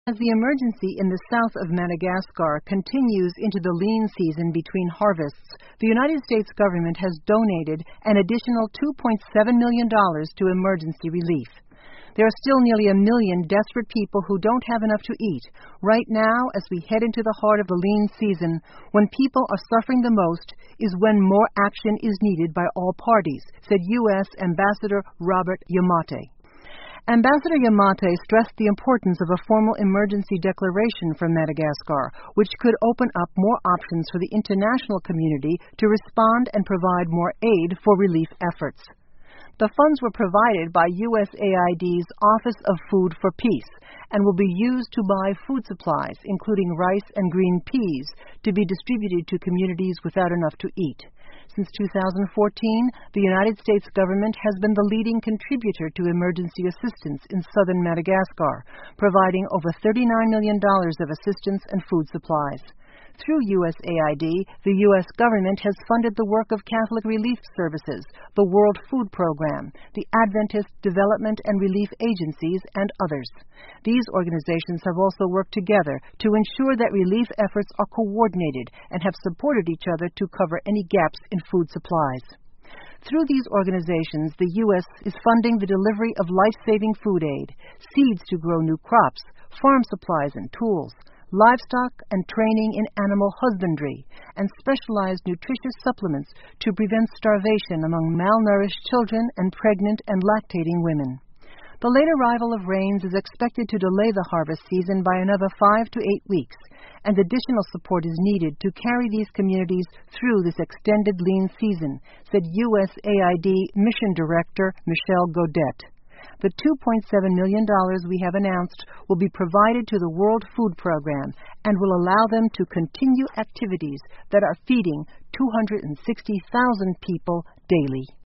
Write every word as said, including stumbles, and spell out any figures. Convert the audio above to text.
As the emergency in the south of Madagascar continues into the lean season between harvests, the United States government has donated an additional two point seven million dollars to emergency relief. There are still nearly a million desperate people who don't have enough to eat. Right now, as we head into the heart of the lean season, when people are suffering the most is when more action is needed by all parties, said U S Ambassador Robert Yamate. Ambassador Yamate stressed the importance of a formal emergency declaration for Madagascar, which could open up more options for the international community to respond and provide more aid for relief efforts. The funds were provided by U S A I D's Office of Food for Peace and will be used to buy food supplies, including rice and green peas, to be distributed to communities without enough to eat. Since two thousand fourteen, the United States government has been the leading contributor to emergency assistance in southern Madagascar, providing over thirty-nine million dollars of assistance and food supplies. Through U S A I D, the U S government has funded the work of Catholic Relief Services, the World Food Program, the Adventist Development and Relief Agencies, and others. These organizations have also worked together to ensure that relief efforts are coordinated and have supported each other to cover any gaps in food supplies. Through these organizations, the U S is funding the delivery of life-saving food aid, seeds to grow new crops, farm supplies and tools, livestock and training in animal husbandry, and specialized nutritious supplements to prevent starvation among malnourished children and pregnant and lactating women. The late arrival of rains is expected to delay the harvest season by another five to eight weeks, and additional support is needed to carry these communities through this extended lean season, said U S A I D Mission Director Michelle Godet. The two point seven million dollars we have announced will be provided to the World Food Program and will allow them to continue activities that are feeding two hundred sixty thousand people daily.